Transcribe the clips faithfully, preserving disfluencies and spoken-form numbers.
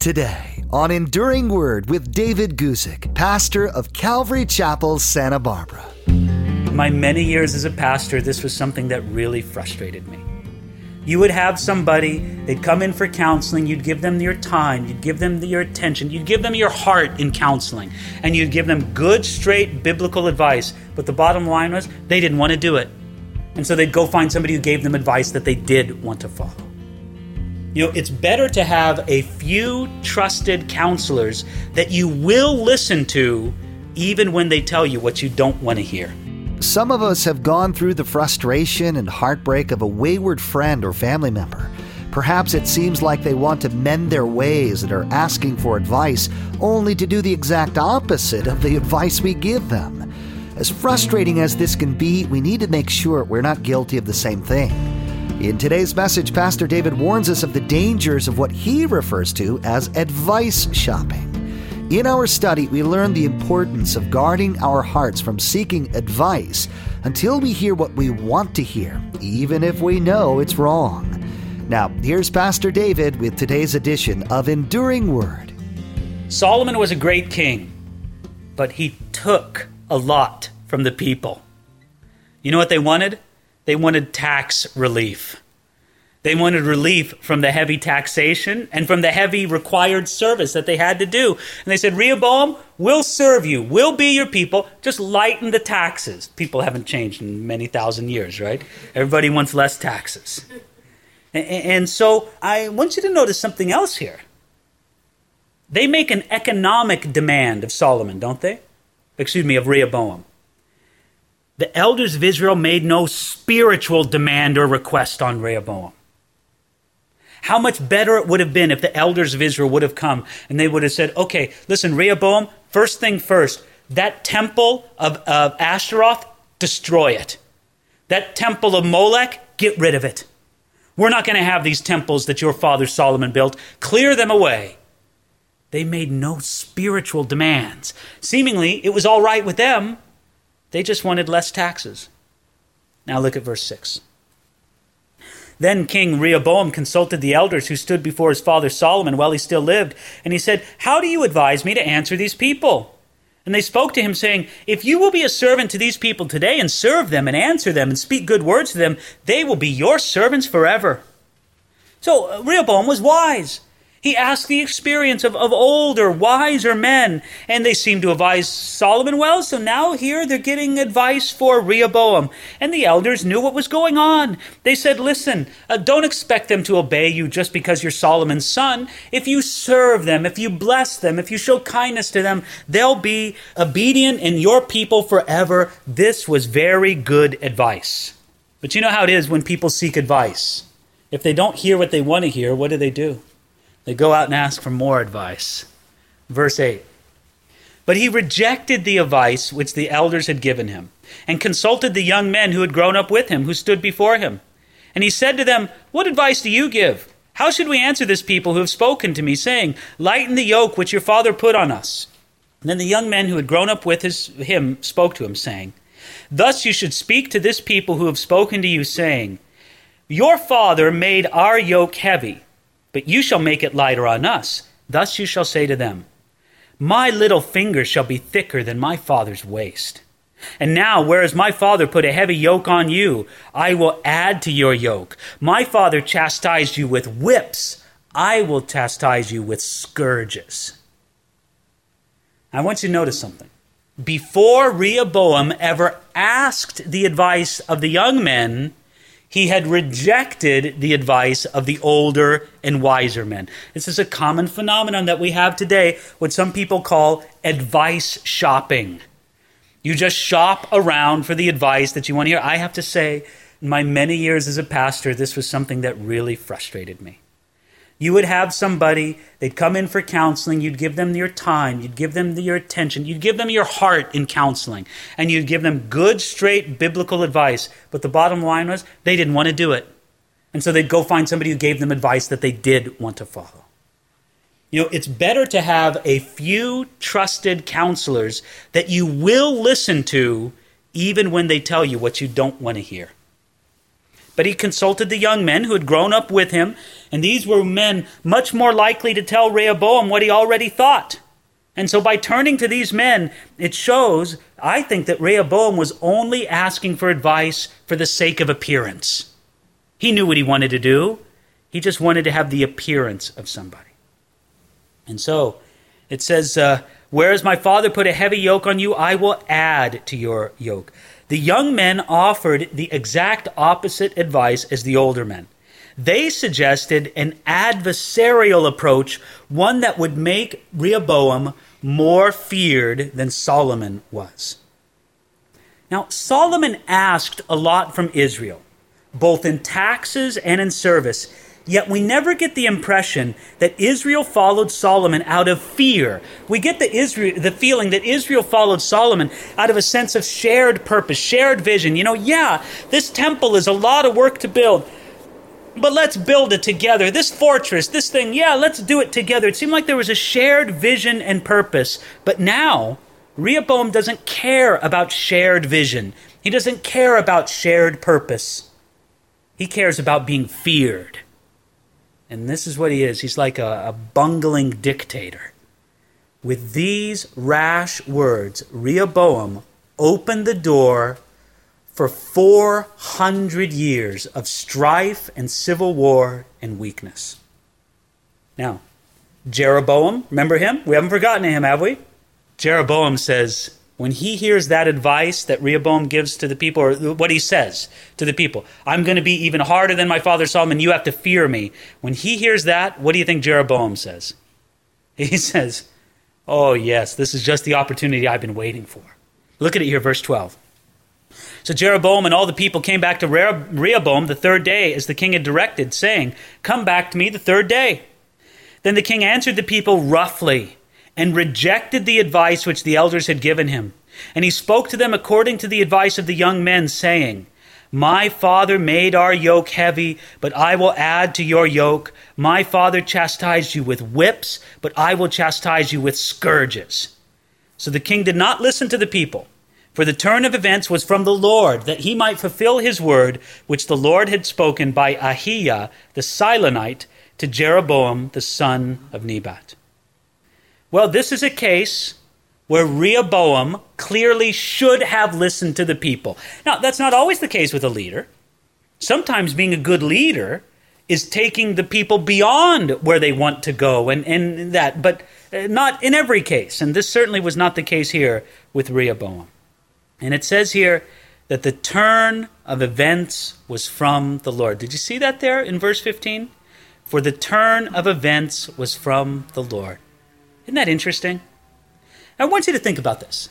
Today on Enduring Word with David Guzik, pastor of Calvary Chapel, Santa Barbara. My many years as a pastor, this was something that really frustrated me. You would have somebody, they'd come in for counseling, you'd give them your time, you'd give them your attention, you'd give them your heart in counseling, and you'd give them good, straight, biblical advice, but the bottom line was, they didn't want to do it. And so they'd go find somebody who gave them advice that they did want to follow. You know, it's better to have a few trusted counselors that you will listen to even when they tell you what you don't want to hear. Some of us have gone through the frustration and heartbreak of a wayward friend or family member. Perhaps it seems like they want to mend their ways and are asking for advice, only to do the exact opposite of the advice we give them. As frustrating as this can be, we need to make sure we're not guilty of the same thing. In today's message, Pastor David warns us of the dangers of what he refers to as advice shopping. In our study, we learn the importance of guarding our hearts from seeking advice until we hear what we want to hear, even if we know it's wrong. Now, here's Pastor David with today's edition of Enduring Word. Solomon was a great king, but he took a lot from the people. You know what they wanted? They wanted tax relief. They wanted relief from the heavy taxation and from the heavy required service that they had to do. And they said, Rehoboam, we'll serve you. We'll be your people. Just lighten the taxes. People haven't changed in many thousand years, right? Everybody wants less taxes. And so I want you to notice something else here. They make an economic demand of Solomon, don't they? Excuse me, of Rehoboam. The elders of Israel made no spiritual demand or request on Rehoboam. How much better it would have been if the elders of Israel would have come and they would have said, okay, listen, Rehoboam, first thing first, that temple of, of Ashtaroth, destroy it. That temple of Molech, get rid of it. We're not going to have these temples that your father Solomon built. Clear them away. They made no spiritual demands. Seemingly, it was all right with them. They just wanted less taxes. Now look at verse six. Then King Rehoboam consulted the elders who stood before his father Solomon while he still lived, and he said, how do you advise me to answer these people? And they spoke to him, saying, if you will be a servant to these people today and serve them and answer them and speak good words to them, they will be your servants forever. So uh, Rehoboam was wise. He asked the experience of, of older, wiser men, and they seemed to advise Solomon well, so now here they're getting advice for Rehoboam. And the elders knew what was going on. They said, listen, uh, don't expect them to obey you just because you're Solomon's son. If you serve them, if you bless them, if you show kindness to them, they'll be obedient in your people forever. This was very good advice. But you know how it is when people seek advice. If they don't hear what they want to hear, what do they do? They go out and ask for more advice. Verse eight. But he rejected the advice which the elders had given him, and consulted the young men who had grown up with him, who stood before him. And he said to them, what advice do you give? How should we answer this people who have spoken to me, saying, lighten the yoke which your father put on us? And then the young men who had grown up with his, him spoke to him, saying, thus you should speak to this people who have spoken to you, saying, your father made our yoke heavy, but you shall make it lighter on us. Thus you shall say to them, my little finger shall be thicker than my father's waist. And now, whereas my father put a heavy yoke on you, I will add to your yoke. My father chastised you with whips. I will chastise you with scourges. I want you to notice something. Before Rehoboam ever asked the advice of the young men, he had rejected the advice of the older and wiser men. This is a common phenomenon that we have today, what some people call advice shopping. You just shop around for the advice that you want to hear. I have to say, in my many years as a pastor, this was something that really frustrated me. You would have somebody, they'd come in for counseling, you'd give them your time, you'd give them your attention, you'd give them your heart in counseling, and you'd give them good, straight, biblical advice. But the bottom line was, they didn't want to do it. And so they'd go find somebody who gave them advice that they did want to follow. You know, it's better to have a few trusted counselors that you will listen to even when they tell you what you don't want to hear. But he consulted the young men who had grown up with him, And these were men much more likely to tell Rehoboam what he already thought. And so by turning to these men, it shows, I think, that Rehoboam was only asking for advice for the sake of appearance. He knew what he wanted to do. He just wanted to have the appearance of somebody. And so it says, uh, whereas my father put a heavy yoke on you, I will add to your yoke. The young men offered the exact opposite advice as the older men. They suggested an adversarial approach, one that would make Rehoboam more feared than Solomon was. Now, Solomon asked a lot from Israel, both in taxes and in service, yet we never get the impression that Israel followed Solomon out of fear. We get the, Israel, the feeling that Israel followed Solomon out of a sense of shared purpose, shared vision. You know, yeah, this temple is a lot of work to build, but let's build it together. This fortress, this thing, yeah, let's do it together. It seemed like there was a shared vision and purpose. But now, Rehoboam doesn't care about shared vision. He doesn't care about shared purpose. He cares about being feared. And this is what he is. He's like a, a bungling dictator. With these rash words, Rehoboam opened the door for four hundred years of strife and civil war and weakness. Now, Jeroboam, remember him? We haven't forgotten him, have we? Jeroboam says, when he hears that advice that Rehoboam gives to the people, or what he says to the people, I'm going to be even harder than my father Solomon, you have to fear me. When he hears that, what do you think Jeroboam says? He says, oh yes, this is just the opportunity I've been waiting for. Look at it here, verse twelve. So Jeroboam and all the people came back to Rehoboam the third day, as the king had directed, saying, come back to me the third day. Then the king answered the people roughly, and rejected the advice which the elders had given him. And he spoke to them according to the advice of the young men, saying, my father made our yoke heavy, but I will add to your yoke. My father chastised you with whips, but I will chastise you with scourges. So the king did not listen to the people, for the turn of events was from the Lord, that he might fulfill his word, which the Lord had spoken by Ahijah the Silonite to Jeroboam the son of Nebat. Well, this is a case where Rehoboam clearly should have listened to the people. Now, that's not always the case with a leader. Sometimes being a good leader is taking the people beyond where they want to go, and, and that, but not in every case. And this certainly was not the case here with Rehoboam. And it says here that the turn of events was from the Lord. Did you see that there in verse fifteen? For the turn of events was from the Lord. Isn't that interesting? I want you to think about this.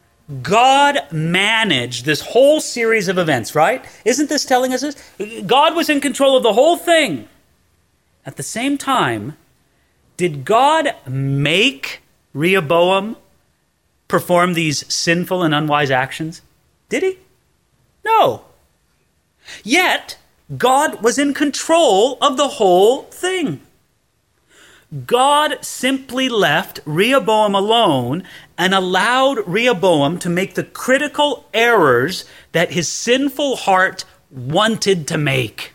God managed this whole series of events, right? Isn't this telling us this? God was in control of the whole thing. At the same time, did God make Rehoboam perform these sinful and unwise actions? Did he? No. Yet, God was in control of the whole thing. God simply left Rehoboam alone and allowed Rehoboam to make the critical errors that his sinful heart wanted to make.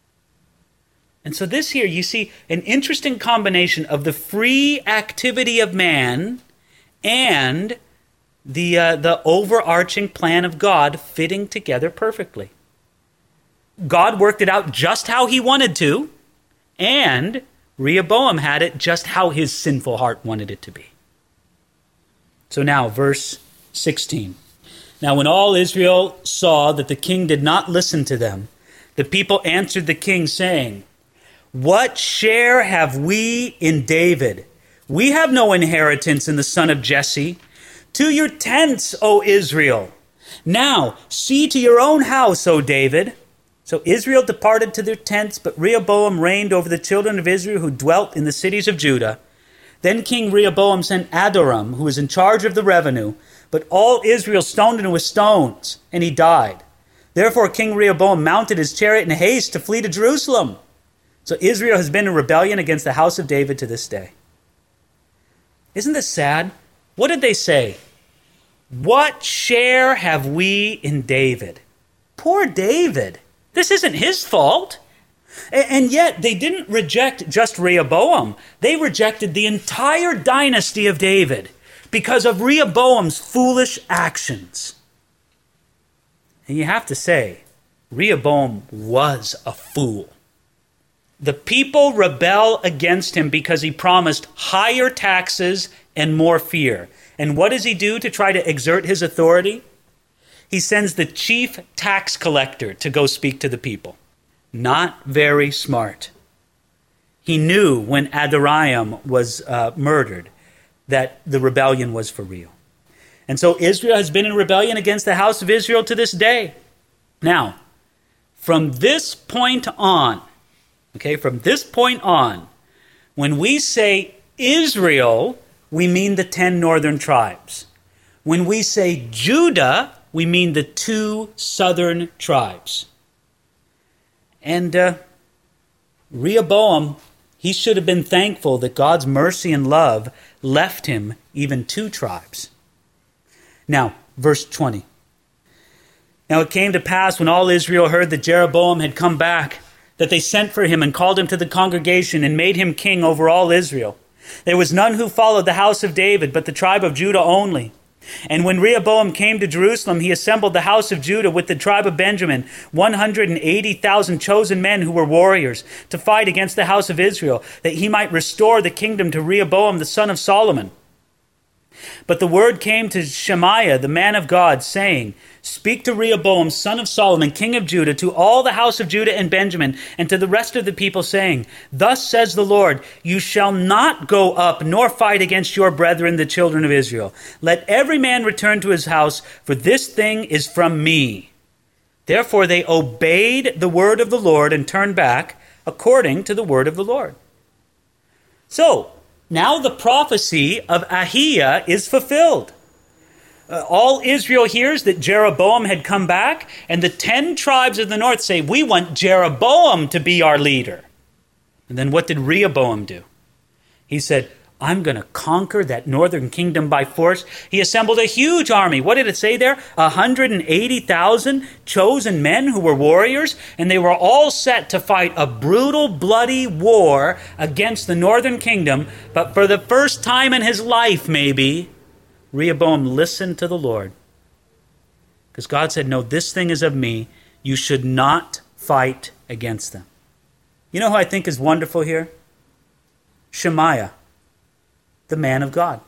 And so this here, you see an interesting combination of the free activity of man and the uh, the overarching plan of God fitting together perfectly. God worked it out just how he wanted to, and Rehoboam had it just how his sinful heart wanted it to be. So now, verse sixteen. Now when all Israel saw that the king did not listen to them, the people answered the king, saying, what share have we in David? We have no inheritance in the son of Jesse. To your tents, O Israel. Now see to your own house, O David. So Israel departed to their tents, but Rehoboam reigned over the children of Israel who dwelt in the cities of Judah. Then King Rehoboam sent Adoram, who was in charge of the revenue, but all Israel stoned him with stones, and he died. Therefore King Rehoboam mounted his chariot in haste to flee to Jerusalem. So Israel has been in rebellion against the house of David to this day. Isn't this sad? What did they say? What share have we in David? Poor David. This isn't his fault. And yet, they didn't reject just Rehoboam. They rejected the entire dynasty of David because of Rehoboam's foolish actions. And you have to say, Rehoboam was a fool. The people rebel against him because he promised higher taxes and more fear. And what does he do to try to exert his authority? He sends the chief tax collector to go speak to the people. Not very smart. He knew when Adoniram was uh, murdered that the rebellion was for real. And so Israel has been in rebellion against the house of Israel to this day. Now, from this point on, okay, from this point on, when we say Israel, we mean the ten northern tribes. When we say Judah, we mean the two southern tribes. And uh, Rehoboam, he should have been thankful that God's mercy and love left him even two tribes. Now, verse twenty. Now it came to pass when all Israel heard that Jeroboam had come back, that they sent for him and called him to the congregation and made him king over all Israel. There was none who followed the house of David, but the tribe of Judah only. And when Rehoboam came to Jerusalem, he assembled the house of Judah with the tribe of Benjamin, one hundred eighty thousand chosen men who were warriors, to fight against the house of Israel, that he might restore the kingdom to Rehoboam the son of Solomon. But the word came to Shemaiah, the man of God, saying, Speak to Rehoboam, son of Solomon, king of Judah, to all the house of Judah and Benjamin, and to the rest of the people, saying, Thus says the Lord, you shall not go up nor fight against your brethren, the children of Israel. Let every man return to his house, for this thing is from me. Therefore they obeyed the word of the Lord and turned back according to the word of the Lord. So, now the prophecy of Ahiah is fulfilled. Uh, all Israel hears that Jeroboam had come back, and the ten tribes of the north say, we want Jeroboam to be our leader. And then what did Rehoboam do? He said, I'm going to conquer that northern kingdom by force. He assembled a huge army. What did it say there? one hundred eighty thousand chosen men who were warriors, and they were all set to fight a brutal, bloody war against the northern kingdom. But for the first time in his life, maybe, Rehoboam listened to the Lord. Because God said, no, this thing is of me. You should not fight against them. You know who I think is wonderful here? Shemaiah, the man of God.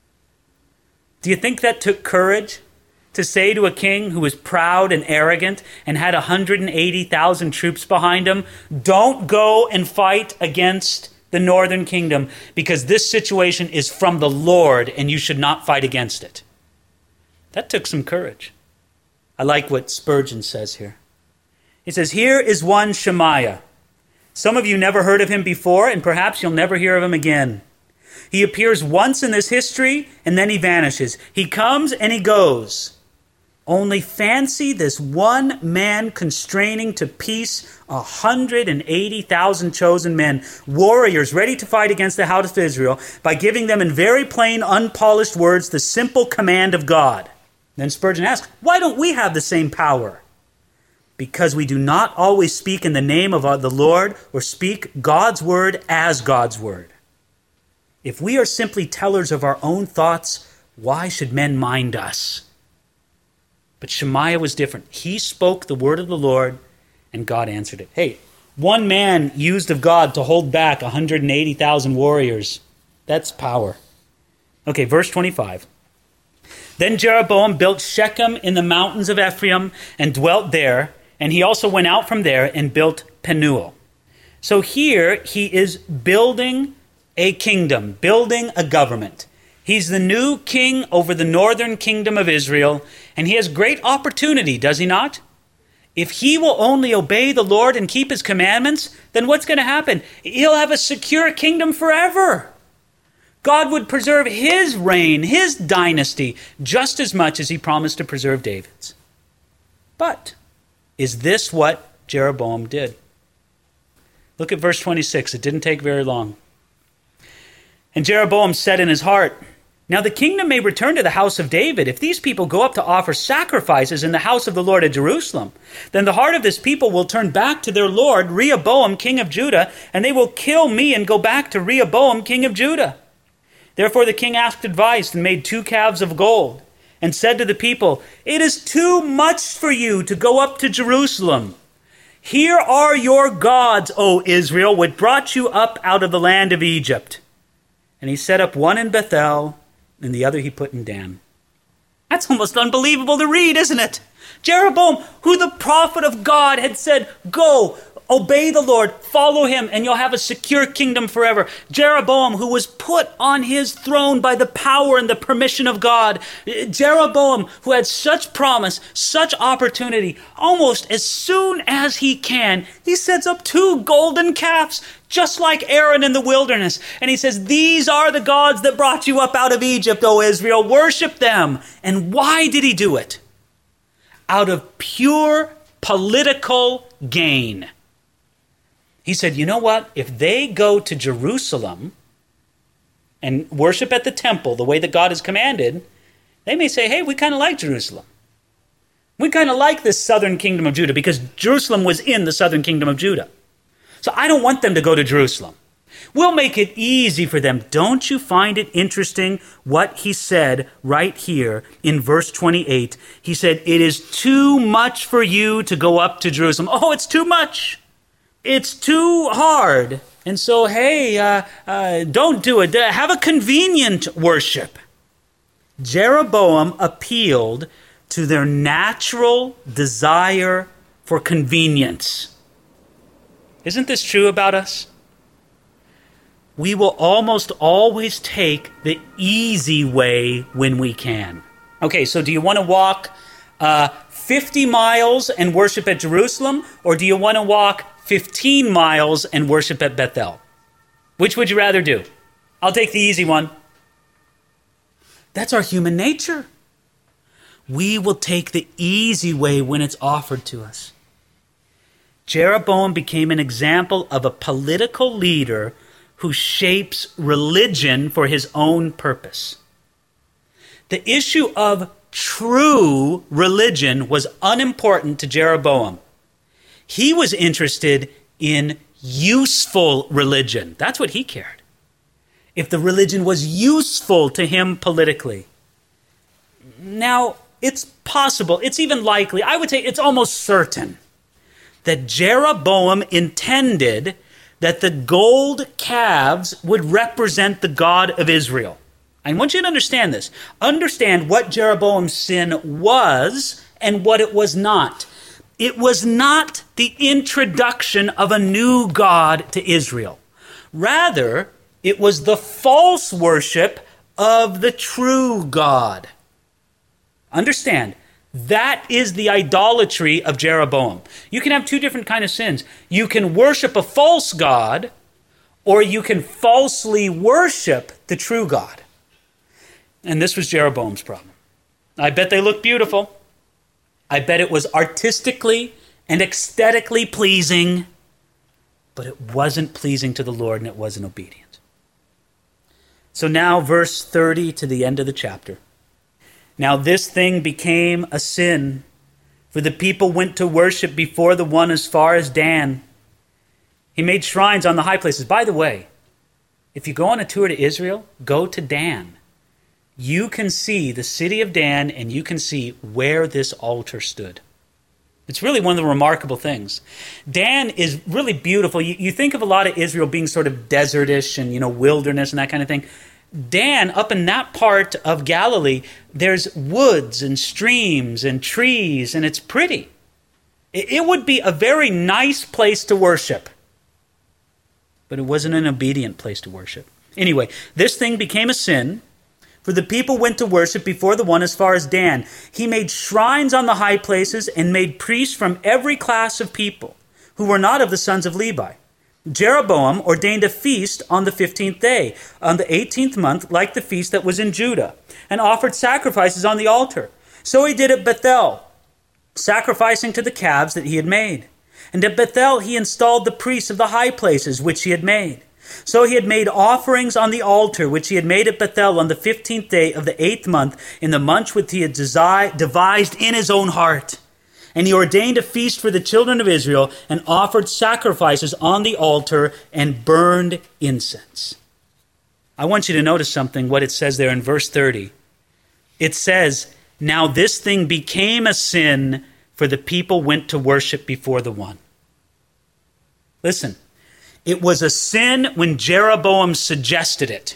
Do you think that took courage to say to a king who was proud and arrogant and had one hundred eighty thousand troops behind him, don't go and fight against the northern kingdom, because this situation is from the Lord and you should not fight against it? That took some courage. I like what Spurgeon says here. He says, here is one Shemaiah. Some of you never heard of him before, and perhaps you'll never hear of him again. He appears once in this history, and then he vanishes. He comes and he goes. Only fancy this one man constraining to peace one hundred eighty thousand chosen men, warriors ready to fight against the house of Israel, by giving them in very plain, unpolished words the simple command of God. Then Spurgeon asks, why don't we have the same power? Because we do not always speak in the name of the Lord or speak God's word as God's word. If we are simply tellers of our own thoughts, why should men mind us? But Shemaiah was different. He spoke the word of the Lord, and God answered it. Hey, one man used of God to hold back one hundred eighty thousand warriors. That's power. Okay, verse twenty-five. Then Jeroboam built Shechem in the mountains of Ephraim and dwelt there, and he also went out from there and built Penuel. So here he is building a kingdom, building a government. He's the new king over the northern kingdom of Israel, and he has great opportunity, does he not? If he will only obey the Lord and keep his commandments, then what's going to happen? He'll have a secure kingdom forever. God would preserve his reign, his dynasty, just as much as he promised to preserve David's. But is this what Jeroboam did? Look at verse twenty-six. It didn't take very long. And Jeroboam said in his heart, Now the kingdom may return to the house of David. If these people go up to offer sacrifices in the house of the Lord at Jerusalem, then the heart of this people will turn back to their Lord, Rehoboam, king of Judah, and they will kill me and go back to Rehoboam, king of Judah. Therefore the king asked advice and made two calves of gold, and said to the people, it is too much for you to go up to Jerusalem. Here are your gods, O Israel, which brought you up out of the land of Egypt. And he set up one in Bethel, and the other he put in Dan. That's almost unbelievable to read, isn't it? Jeroboam, who the prophet of God had said, go, obey the Lord, follow him, and you'll have a secure kingdom forever. Jeroboam, who was put on his throne by the power and the permission of God. Jeroboam, who had such promise, such opportunity, almost as soon as he can, he sets up two golden calves, just like Aaron in the wilderness. And he says, these are the gods that brought you up out of Egypt, O Israel. Worship them. And why did he do it? Out of pure political gain. He said, you know what? If they go to Jerusalem and worship at the temple the way that God has commanded, they may say, hey, we kind of like Jerusalem. We kind of like this southern kingdom of Judah because Jerusalem was in the southern kingdom of Judah. So I don't want them to go to Jerusalem. We'll make it easy for them. Don't you find it interesting what he said right here in verse twenty-eight? He said, it is too much for you to go up to Jerusalem. Oh, it's too much. It's too hard. And so, hey, uh, uh, don't do it. Have a convenient worship. Jeroboam appealed to their natural desire for convenience. Isn't this true about us? We will almost always take the easy way when we can. Okay, so do you want to walk uh, fifty miles and worship at Jerusalem, or do you want to walk fifteen miles and worship at Bethel? Which would you rather do? I'll take the easy one. That's our human nature. We will take the easy way when it's offered to us. Jeroboam became an example of a political leader who shapes religion for his own purpose. The issue of true religion was unimportant to Jeroboam. He was interested in useful religion. That's what he cared. If the religion was useful to him politically. Now, it's possible, it's even likely, I would say it's almost certain, that Jeroboam intended that the gold calves would represent the God of Israel. I want you to understand this. Understand what Jeroboam's sin was and what it was not. It was not the introduction of a new God to Israel. Rather, it was the false worship of the true God. Understand, that is the idolatry of Jeroboam. You can have two different kinds of sins. You can worship a false God, or you can falsely worship the true God. And this was Jeroboam's problem. I bet they look beautiful. I bet it was artistically and aesthetically pleasing, but it wasn't pleasing to the Lord and it wasn't obedient. So now verse thirty to the end of the chapter. Now this thing became a sin, for the people went to worship before the one as far as Dan. He made shrines on the high places. By the way, if you go on a tour to Israel, go to Dan. You can see the city of Dan, and you can see where this altar stood. It's really one of the remarkable things. Dan is really beautiful. You, you think of a lot of Israel being sort of desertish and, you know, wilderness and that kind of thing. Dan, up in that part of Galilee, there's woods and streams and trees, and it's pretty. It, it would be a very nice place to worship. But it wasn't an obedient place to worship. Anyway, this thing became a sin. For the people went to worship before the one as far as Dan. He made shrines on the high places and made priests from every class of people who were not of the sons of Levi. Jeroboam ordained a feast on the fifteenth day, on the eighteenth month, like the feast that was in Judah, and offered sacrifices on the altar. So he did at Bethel, sacrificing to the calves that he had made. And at Bethel he installed the priests of the high places which he had made. So he had made offerings on the altar, which he had made at Bethel on the fifteenth day of the eighth month, in the month which he had desi- devised in his own heart. And he ordained a feast for the children of Israel, and offered sacrifices on the altar, and burned incense. I want you to notice something, what it says there in verse thirty. It says, now this thing became a sin, for the people went to worship before the one. Listen, it was a sin when Jeroboam suggested it.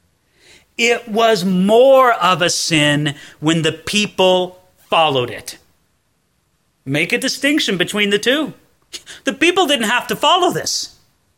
It was more of a sin when the people followed it. Make a distinction between the two. The people didn't have to follow this.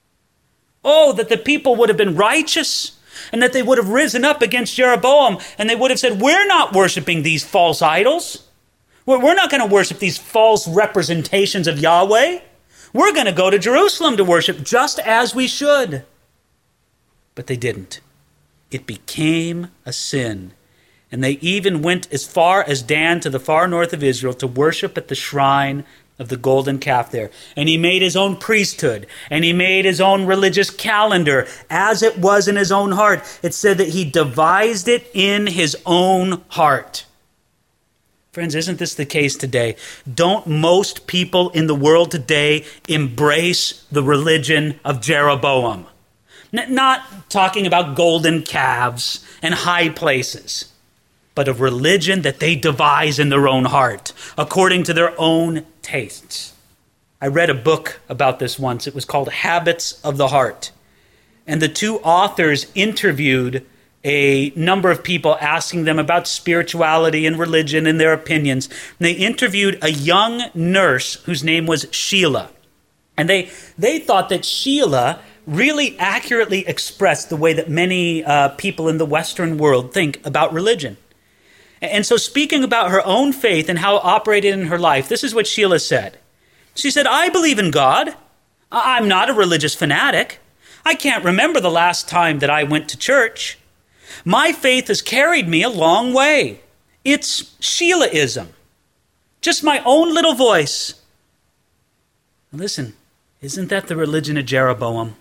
Oh, that the people would have been righteous, and that they would have risen up against Jeroboam, and they would have said, we're not worshiping these false idols. We're not going to worship these false representations of Yahweh. We're going to go to Jerusalem to worship just as we should. But they didn't. It became a sin. And they even went as far as Dan to the far north of Israel to worship at the shrine of the golden calf there. And he made his own priesthood, and he made his own religious calendar as it was in his own heart. It said that he devised it in his own heart. Friends, isn't this the case today? Don't most people in the world today embrace the religion of Jeroboam? N- not talking about golden calves and high places, but a religion that they devise in their own heart, according to their own tastes. I read a book about this once. It was called Habits of the Heart. And the two authors interviewed a number of people, asking them about spirituality and religion and their opinions. And they interviewed a young nurse whose name was Sheila. And they, they thought that Sheila really accurately expressed the way that many uh, people in the Western world think about religion. And so speaking about her own faith and how it operated in her life, this is what Sheila said. She said, I believe in God. I'm not a religious fanatic. I can't remember the last time that I went to church. My faith has carried me a long way. It's Sheilaism. Just my own little voice. Listen, isn't that the religion of Jeroboam?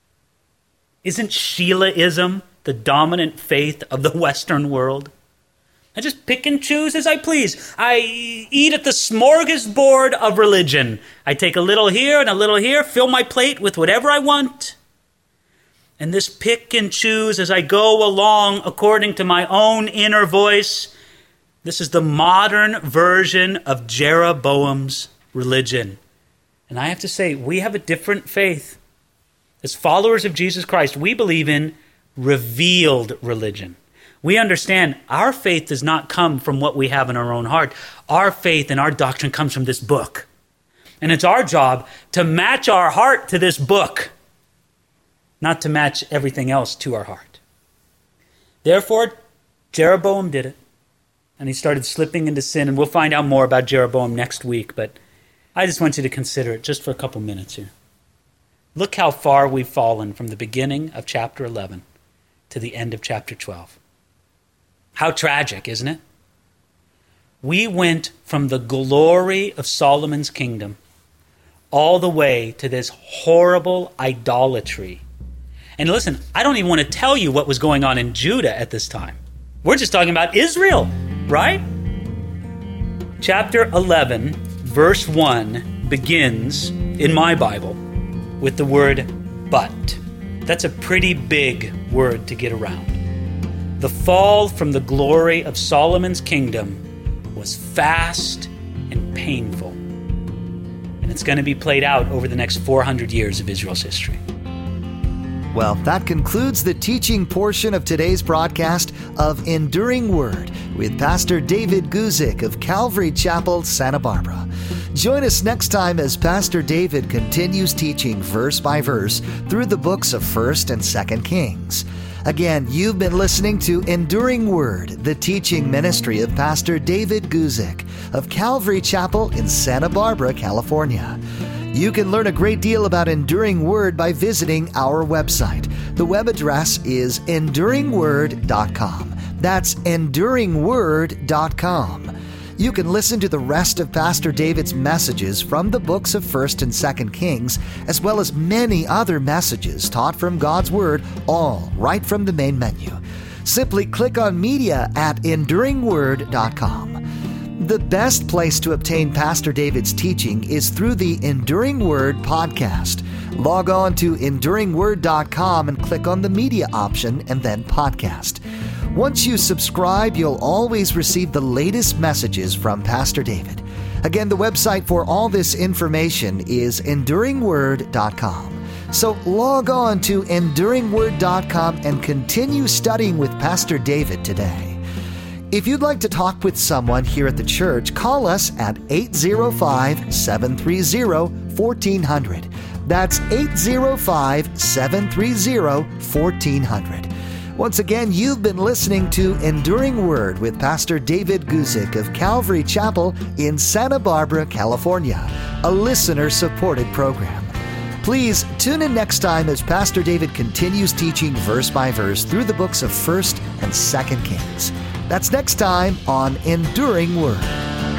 Isn't Sheilaism the dominant faith of the Western world? I just pick and choose as I please. I eat at the smorgasbord of religion. I take a little here and a little here, fill my plate with whatever I want. And this pick and choose as I go along according to my own inner voice, this is the modern version of Jeroboam's religion. And I have to say, we have a different faith. As followers of Jesus Christ, we believe in revealed religion. We understand our faith does not come from what we have in our own heart. Our faith and our doctrine comes from this book. And it's our job to match our heart to this book, not to match everything else to our heart. Therefore, Jeroboam did it. And he started slipping into sin. And we'll find out more about Jeroboam next week. But I just want you to consider it just for a couple minutes here. Look how far we've fallen from the beginning of chapter eleven to the end of chapter twelve. How tragic, isn't it? We went from the glory of Solomon's kingdom all the way to this horrible idolatry. And listen, I don't even want to tell you what was going on in Judah at this time. We're just talking about Israel, right? Chapter eleven, verse one begins, in my Bible, with the word but. That's a pretty big word to get around. The fall from the glory of Solomon's kingdom was fast and painful. And it's going to be played out over the next four hundred years of Israel's history. Well, that concludes the teaching portion of today's broadcast of Enduring Word with Pastor David Guzik of Calvary Chapel, Santa Barbara. Join us next time as Pastor David continues teaching verse by verse through the books of First and Second Kings. Again, you've been listening to Enduring Word, the teaching ministry of Pastor David Guzik of Calvary Chapel in Santa Barbara, California. You can learn a great deal about Enduring Word by visiting our website. The web address is enduring word dot com. That's enduring word dot com. You can listen to the rest of Pastor David's messages from the books of First and Second Kings, as well as many other messages taught from God's Word, all right from the main menu. Simply click on Media at enduring word dot com. The best place to obtain Pastor David's teaching is through the Enduring Word podcast. Log on to enduring word dot com and click on the Media option and then Podcast. Once you subscribe, you'll always receive the latest messages from Pastor David. Again, the website for all this information is enduring word dot com. So log on to enduring word dot com and continue studying with Pastor David today. If you'd like to talk with someone here at the church, call us at eight zero five, seven three zero, one four zero zero. That's eight zero five, seven three zero, one four zero zero. Once again, you've been listening to Enduring Word with Pastor David Guzik of Calvary Chapel in Santa Barbara, California, a listener-supported program. Please tune in next time as Pastor David continues teaching verse by verse through the books of First and Second Kings. That's next time on Enduring Word.